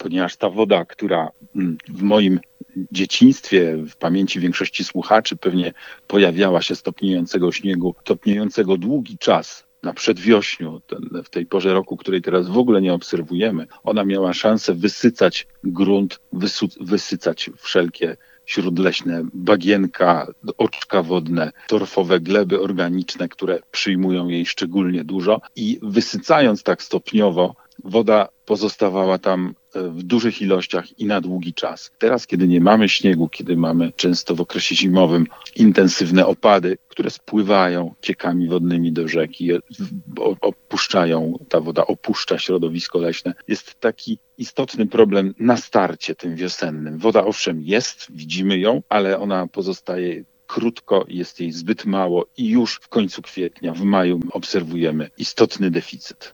ponieważ ta woda, która w moim dzieciństwie, w pamięci większości słuchaczy pewnie pojawiała się z topniejącego śniegu, topniejącego długi czas na przedwiośniu, w tej porze roku, której teraz w ogóle nie obserwujemy, ona miała szansę wysycać grunt, wysycać wszelkie śródleśne bagienka, oczka wodne, torfowe gleby organiczne, które przyjmują jej szczególnie dużo i wysycając tak stopniowo, woda pozostawała tam w dużych ilościach i na długi czas. Teraz, kiedy nie mamy śniegu, kiedy mamy często w okresie zimowym intensywne opady, które spływają ciekami wodnymi do rzeki, ta woda opuszcza środowisko leśne, jest taki istotny problem na starcie tym wiosennym. Woda owszem jest, widzimy ją, ale ona pozostaje krótko, jest jej zbyt mało i już w końcu kwietnia, w maju obserwujemy istotny deficyt.